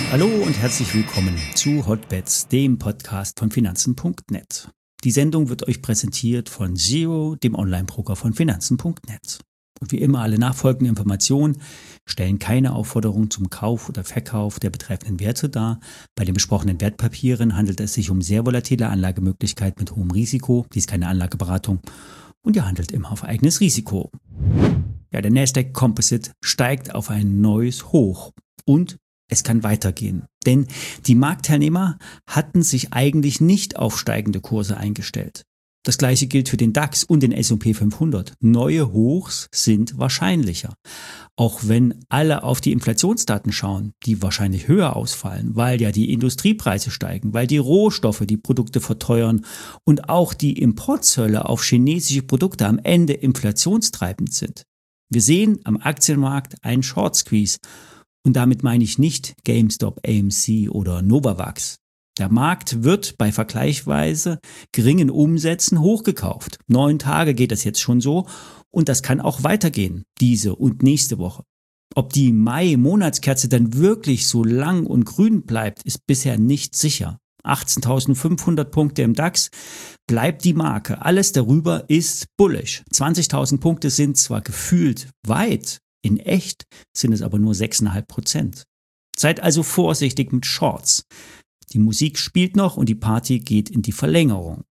Hallo und herzlich willkommen zu Hotbets, dem Podcast von Finanzen.net. Die Sendung wird euch präsentiert von Zero, dem Online-Broker von Finanzen.net. Und wie immer, alle nachfolgenden Informationen stellen keine Aufforderung zum Kauf oder Verkauf der betreffenden Werte dar. Bei den besprochenen Wertpapieren handelt es sich um sehr volatile Anlagemöglichkeit mit hohem Risiko. Dies ist keine Anlageberatung und ihr handelt immer auf eigenes Risiko. Ja, der Nasdaq Composite steigt auf ein neues Hoch und es kann weitergehen, denn die Marktteilnehmer hatten sich eigentlich nicht auf steigende Kurse eingestellt. Das gleiche gilt für den DAX und den S&P 500. Neue Hochs sind wahrscheinlicher. Auch wenn alle auf die Inflationsdaten schauen, die wahrscheinlich höher ausfallen, weil ja die Industriepreise steigen, weil die Rohstoffe die Produkte verteuern und auch die Importzölle auf chinesische Produkte am Ende inflationstreibend sind. Wir sehen am Aktienmarkt einen Short Squeeze. Und damit meine ich nicht GameStop, AMC oder Novavax. Der Markt wird bei vergleichsweise geringen Umsätzen hochgekauft. 9 Tage geht das jetzt schon so und das kann auch weitergehen, diese und nächste Woche. Ob die Mai-Monatskerze dann wirklich so lang und grün bleibt, ist bisher nicht sicher. 18.500 Punkte im DAX bleibt die Marke. Alles darüber ist bullish. 20.000 Punkte sind zwar gefühlt weit, in echt sind es aber nur 6,5%. Seid also vorsichtig mit Shorts. Die Musik spielt noch und die Party geht in die Verlängerung.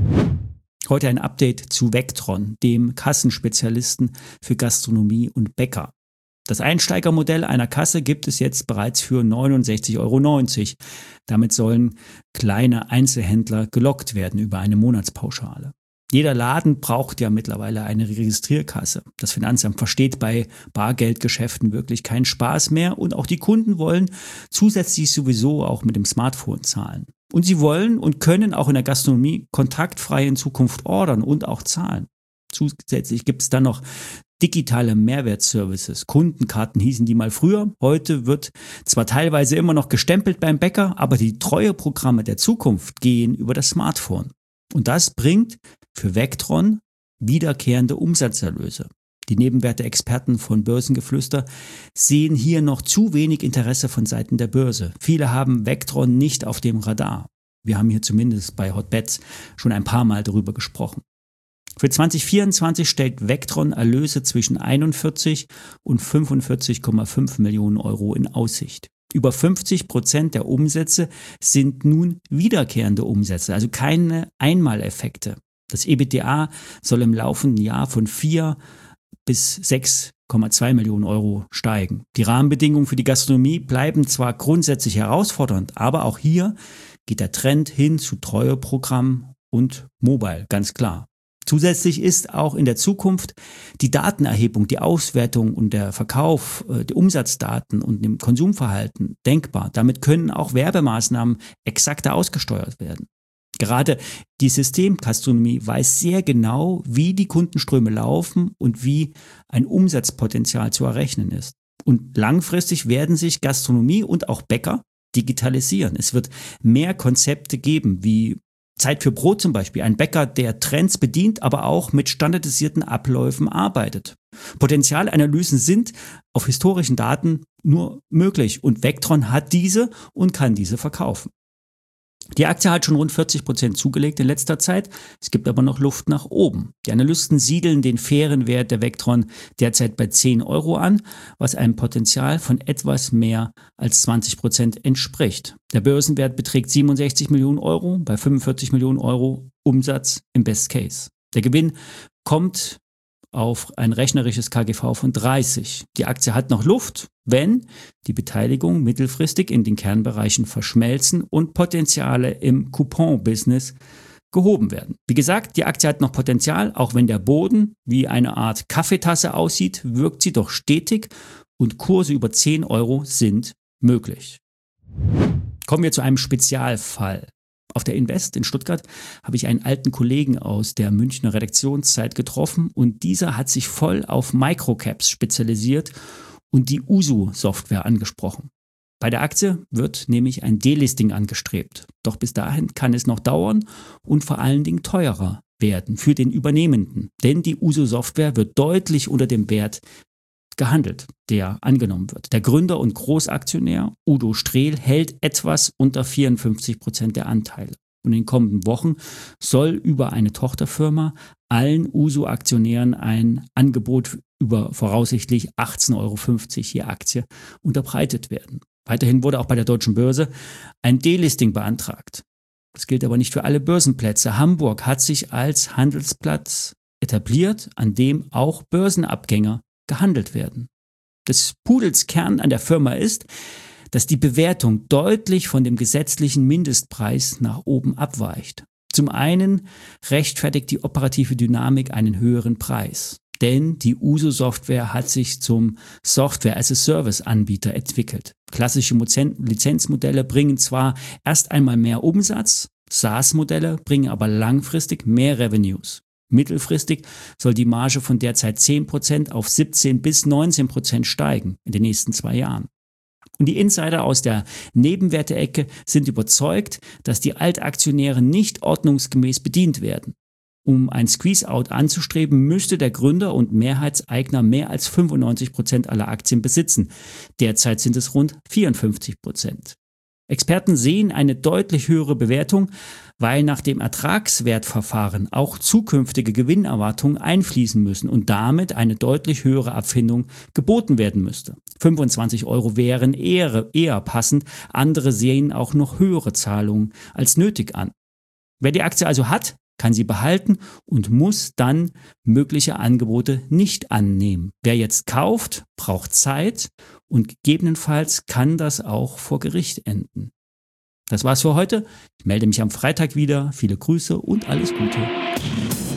Heute ein Update zu Vectron, dem Kassenspezialisten für Gastronomie und Bäcker. Das Einsteigermodell einer Kasse gibt es jetzt bereits für 69,90 Euro. Damit sollen kleine Einzelhändler gelockt werden über eine Monatspauschale. Jeder Laden braucht ja mittlerweile eine Registrierkasse. Das Finanzamt versteht bei Bargeldgeschäften wirklich keinen Spaß mehr und auch die Kunden wollen zusätzlich sowieso auch mit dem Smartphone zahlen. Und sie wollen und können auch in der Gastronomie kontaktfrei in Zukunft ordern und auch zahlen. Zusätzlich gibt es dann noch digitale Mehrwertservices. Kundenkarten hießen die mal früher. Heute wird zwar teilweise immer noch gestempelt beim Bäcker, aber die Treueprogramme der Zukunft gehen über das Smartphone. Und das bringt für Vectron wiederkehrende Umsatzerlöse. Die Nebenwerte-Experten von Börsengeflüster sehen hier noch zu wenig Interesse von Seiten der Börse. Viele haben Vectron nicht auf dem Radar. Wir haben hier zumindest bei Hotbets schon ein paar Mal darüber gesprochen. Für 2024 stellt Vectron Erlöse zwischen 41 und 45,5 Millionen Euro in Aussicht. Über 50% der Umsätze sind nun wiederkehrende Umsätze, also keine Einmaleffekte. Das EBITDA soll im laufenden Jahr von 4 bis 6,2 Millionen Euro steigen. Die Rahmenbedingungen für die Gastronomie bleiben zwar grundsätzlich herausfordernd, aber auch hier geht der Trend hin zu Treueprogramm und Mobile, ganz klar. Zusätzlich ist auch in der Zukunft die Datenerhebung, die Auswertung und der Verkauf, die Umsatzdaten und dem Konsumverhalten denkbar. Damit können auch Werbemaßnahmen exakter ausgesteuert werden. Gerade die Systemgastronomie weiß sehr genau, wie die Kundenströme laufen und wie ein Umsatzpotenzial zu errechnen ist. Und langfristig werden sich Gastronomie und auch Bäcker digitalisieren. Es wird mehr Konzepte geben, wie Zeit für Brot zum Beispiel, ein Bäcker, der Trends bedient, aber auch mit standardisierten Abläufen arbeitet. Potenzialanalysen sind auf historischen Daten nur möglich und Vectron hat diese und kann diese verkaufen. Die Aktie hat schon rund 40% zugelegt in letzter Zeit. Es gibt aber noch Luft nach oben. Die Analysten siedeln den fairen Wert der Vectron derzeit bei 10 Euro an, was einem Potenzial von etwas mehr als 20% entspricht. Der Börsenwert beträgt 67 Millionen Euro bei 45 Millionen Euro Umsatz im Best Case. Der Gewinn kommt auf ein rechnerisches KGV von 30. Die Aktie hat noch Luft, wenn die Beteiligung mittelfristig in den Kernbereichen verschmelzen und Potenziale im Coupon-Business gehoben werden. Wie gesagt, die Aktie hat noch Potenzial, auch wenn der Boden wie eine Art Kaffeetasse aussieht, wirkt sie doch stetig und Kurse über 10 Euro sind möglich. Kommen wir zu einem Spezialfall. Auf der Invest in Stuttgart habe ich einen alten Kollegen aus der Münchner Redaktionszeit getroffen und dieser hat sich voll auf Microcaps spezialisiert und die USU-Software angesprochen. Bei der Aktie wird nämlich ein Delisting angestrebt. Doch bis dahin kann es noch dauern und vor allen Dingen teurer werden für den Übernehmenden. Denn die USU-Software wird deutlich unter dem Wert gehandelt, der angenommen wird. Der Gründer und Großaktionär Udo Strehl hält etwas unter 54% der Anteile. Und in den kommenden Wochen soll über eine Tochterfirma allen USO-Aktionären ein Angebot über voraussichtlich 18,50 € je Aktie unterbreitet werden. Weiterhin wurde auch bei der Deutschen Börse ein Delisting beantragt. Das gilt aber nicht für alle Börsenplätze. Hamburg hat sich als Handelsplatz etabliert, an dem auch Börsenabgänger gehandelt werden. Des Pudels Kern an der Firma ist, dass die Bewertung deutlich von dem gesetzlichen Mindestpreis nach oben abweicht. Zum einen rechtfertigt die operative Dynamik einen höheren Preis, denn die USO-Software hat sich zum Software-as-a-Service-Anbieter entwickelt. Klassische Lizenzmodelle bringen zwar erst einmal mehr Umsatz, SaaS-Modelle bringen aber langfristig mehr Revenues. Mittelfristig soll die Marge von derzeit 10% auf 17 bis 19% steigen in den nächsten 2 Jahren. Und die Insider aus der Nebenwerte-Ecke sind überzeugt, dass die Altaktionäre nicht ordnungsgemäß bedient werden. Um ein Squeeze-Out anzustreben, müsste der Gründer und Mehrheitseigner mehr als 95% aller Aktien besitzen. Derzeit sind es rund 54%. Experten sehen eine deutlich höhere Bewertung, weil nach dem Ertragswertverfahren auch zukünftige Gewinnerwartungen einfließen müssen und damit eine deutlich höhere Abfindung geboten werden müsste. 25 € wären eher passend, andere sehen auch noch höhere Zahlungen als nötig an. Wer die Aktie also hat, kann sie behalten und muss dann mögliche Angebote nicht annehmen. Wer jetzt kauft, braucht Zeit und gegebenenfalls kann das auch vor Gericht enden. Das war's für heute. Ich melde mich am Freitag wieder. Viele Grüße und alles Gute.